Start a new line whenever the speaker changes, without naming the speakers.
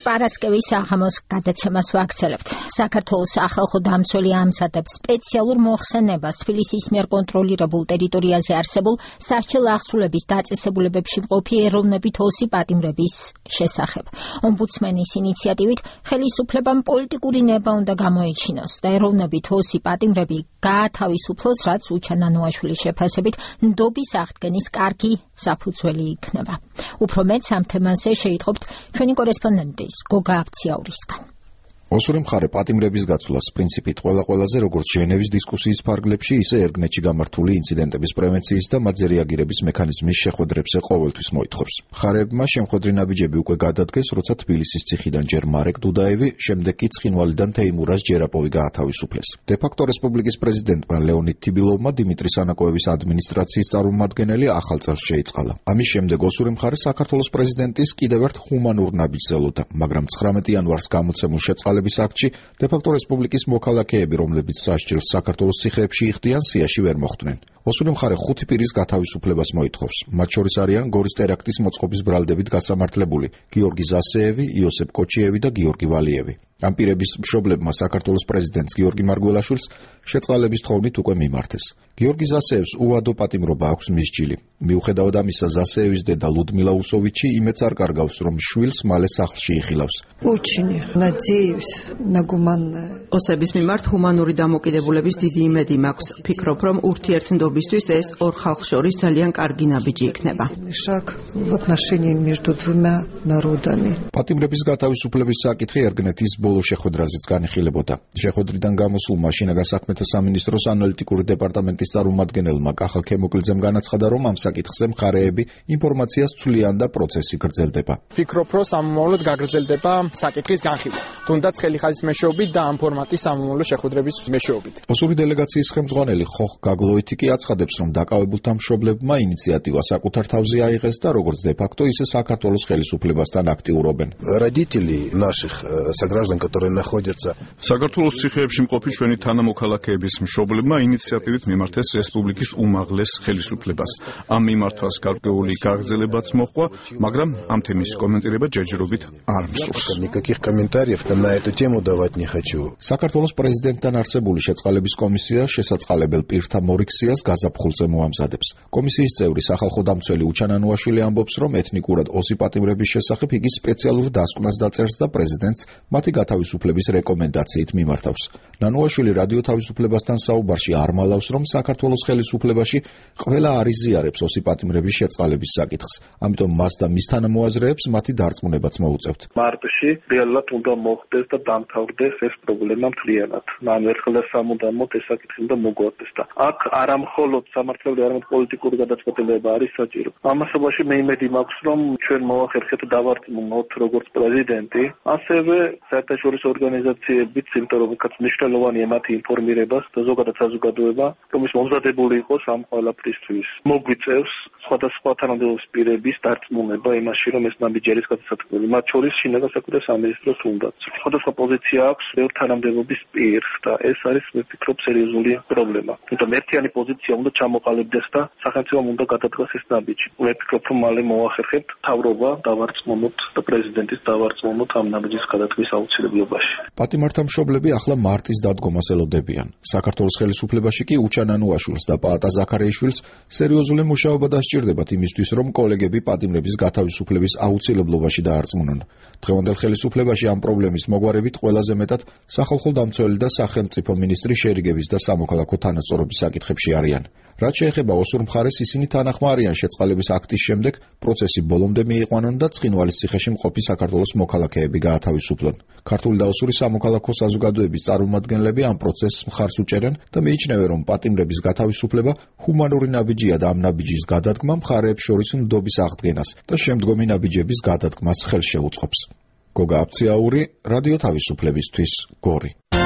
პარასკევის საღამოს გადაცემას ვაგრძელებთ. საქართველოს სახალხო დამცველი ამზადებს სპეციალურ მოხსენებას თბილისის მიერ კონტროლირებულ ტერიტორიაზე არსებულ სასჯელ აღსრულების დაწესებულებებში მყოფი ეროვნებით 20 პატიმრების შესახებ. ომბუდსმენის ინიციატივით ხელისუფლებამ პოლიტიკური ნება უნდა გამოეჩინოს და ეროვნებით 20 პატიმრები გაათავისუფლოს, რაც უჩან ანუაშვილის შეფასებით ნდობის აღდგენის კარგი საფუძველი იქნება. უფრო მეტს ამ თემაზე შეიტყობთ ჩვენი კორესპონდენტის გოგა აფციაურისგან.
ოსური მხარე პატიმრების გაცვლას პრინციპით ყველაზე როგორც ჟენევის დისკუსიის ფარგლებში, ისე ერგნეთში გამართული ინციდენტების პრევენციის და მათზე რეაგირების მექანიზმის შეხვედრებზე ყოველთვის მოითხოვს. მხარეებმა შემხვედრი ნაბიჯები უკვე გადადგეს, როცა თბილისის ციხიდან ჯერ მარეკ დუდაევი, შემდეგ კი ცხინვალიდან თეიმურაზ ჯერაპოვი გაათავისუფლეს. დე-ფაქტო რესპუბლიკის პრეზიდენტმა ლეონიდ თიბილოვმა დიმიტრი სანაკოევის ადმინისტრაციის წარმომადგენელი ახალ წელს შეიწყალა. ამის შემდეგ ოსური მხარე საქართველოს პრეზიდენტის კიდევ ერთ ჰუმანურ ნაბიჯს ელოდა, მაგრამ 19 იანვარს გამოცემულ შეწყალების აქტში დე-ფაქტო რესპუბლიკის მოქალაქეები, რომლებიც სასჯელს საქართველოს ციხეებში იხდიან, სიაში ვერ მოხვდნენ. ოსური მხარე 5 პირის გათავისუფლებას მოითხოვს. მათ შორის არიან გორის ტერაქტის მოწყობის ბრალდებით გასამართლებული გიორგი ზასეევი, იოსებ კოჩიევი და გიორგი ვალიევი. ამ პირების მშობლებმა საქართველოს პრეზიდენტს გიორგი მარგველაშვილს შეწყალების თხოვნით უკვე მიმართეს. გიორგი ზასეევს უვადო პატიმრობა აქვს მისჯილი. მიუხედავად ამისა, ზასეევის დედა ლუდმილა უსოვიჩი იმედს არ კარგავს, რომ შვილს მალე სახლში იხილავს.
ოსების მიმართ ჰუმანური დამოკიდებულების დიდი იმედი მაქვს. ფიქრობ, რომ ურთიერთობისთვის ეს ორ ხალხს შორის ძალიან კარგი ნაბიჯი იქნება.
პატიმრების გათავისუფლების საკითხი ერგნეთის ბოლო შეხვედრაზეც განიხილებოდა. შეხვედრიდან გამოსულმა შინაგან საქმეთა სამინისტროს ანალიტიკური დეპარტამენტის წარმომადგენელმა კახა ქემოკლიძემ განაცხადა, რომ ამ საკითხზე მხარეები ინფორმაციას ცვლიან და პროცესი გრძელდება.
ფიქრობ, რომ სამომავლოდ გაგრძელდება საკითხის განხილვა, თუნდაც ხელიხალის მეშვეობით და ამ ფორმატის სამომავლო შეხვედრების მეშვეობით.
ოსური დელეგაციის ხელმძღვანელი ხოხ გაგლოითი კი აცხადებს, რომ დაკავებულთა მშობლებმა ინიციატივა საკუთარ თავზე აიღეს და როგორც დე-ფაქტო, ისე საქართველოს ხელისუფლებასთან აქტიურობენ.
საქართველოს ციხეებში მყოფი ჩვენი თანამოქალაქეების მშობლებმა ინიციატივით მიმართეს რესპუბლიკის უმაღლეს ხელისუფლებას. ამ მიმართვას გარკვეული გაგრძელებაც მოჰყვა, მაგრამ ამ თემის კომენტირება ჯერჯერობით არ მსურს. საქართველოს პრეზიდენტთან არსებული შეწყალების კომისია შესაწყალებელ პირთა მორიქსიას გაზაფხულზე მოამზადებს. კომისიის წევრი სახალხო დამცველი უჩან ანუაშვილი ამბობს, რომ ეთნიკურად 20 პატიმრების შესახებ იგი სპეციალურ დასკვნას დაწერს და პრეზიდენტს მათი გათავისუფლების რეკომენდაციით მიმართავს. ნანუაშვილი რადიო თავისუფლებასთან საუბარში არ მალავს, რომ საქართველოს ხელისუფლებაში ყველა არ იზიარებს 20 პატიმრების შეწყალების საკითხს, ამიტომ მას და მის თანამოაზრეებს მათი დარწმუნებაც მოუწევთ.
მარტში რეალურად უნდა მოხდეს და დამთავრდეს ეს პრობლემა მთლიანად. ამ ერთხელ სამუდამოდ ეს საკითხი უნდა მოგვარდეს და აქ არა მხოლოდ სამართლებრივი, არამედ პოლიტიკური გადაწყვეტილება არის საჭირო. ამასობაში მე იმედი მაქვს, რომ ჩვენ მოახერხეთ დავარწმუნოთ როგორც პრეზიდენტი, ასევე საერთაშორისო ორგანიზაციებიც, იმიტომ რომ იქაც მნიშვნელოვანია მათი ინფორმირებას და ზოგადად საზოგადოება, რომ ის მომზადებული იყოს ამ ყველაფრისთვის. მოგვიწევს სხვადასხვა თანამდებობის პირების დარწმუნება იმაში, რომ ეს ნაბიჯი არის გადასათქმელი. მათ შორის შინაგან საქმეთა სამინისტროს თუნდაც. სხვადასხვა პოზიცია აქვს ბევრ თანამდებობის პირს და ეს არის, მე ვფიქრობ, სერიოზული პრობლემა. იმიტომ ერთიანი პოზიცია უნდა ჩამოყალიბდეს და სახელმწიფომ უნდა გადადგას ეს ნაბიჯი. მე ვფიქრობ, რომ მალე მოახერხებთ მთავრობა დავარწმუნოთ და პრეზიდენტის დავარწმუნოთ ამ ნაბიჯის გადადგმის აუცილებლობაში.
პატიმართა მშობლები ახლა მარტის დადგომას ელოდებიან. საქართველოს ხელისუფლებაში კი უჩან ანუაშვილს და პაატა ზაქარეიშვილს სერიოზული მუშაობა დასჭირდებათ იმისთვის, რომ კოლეგები პატიმრების გათავისუფლების აუცილებლობაში დაარწმუნონ. დღევანდელ ხელისუფლებაში ამ პრობლემის მოგვარებით ყველაზე მეტად სახალხო დამცველი და სახელმწიფო მინისტრი შერიგების და სამოქალაქო თანასწორობის საკითხებში არიან. რაც შეეხება ოსურ მხარეს, ისინი თანახმარიან შეწყალების აქტის შემდეგ პროცესი ბოლომდე მიიყვანონ და ცხინვალის ციხეში მყოფი საქართველოს მოქალაქეები გაათავისუფლონ. ქართული და ოსური სამოქალაქო საზოგადოების წარმომადგენლები ამ პროცესს მხარს უჭერენ და მიიჩნევენ, რომ პატიმრების გათავისუფლება ჰუმანური ნაბიჯია და ამ ნაბიჯის გადადგმა მხარეებს შორის ნდობის აღდგენას და შემდგომი ნაბიჯების გადადგმას ხელს შეუწყობს. გოგა აფციაური, რადიო თავისუფლებისთვის, გორი.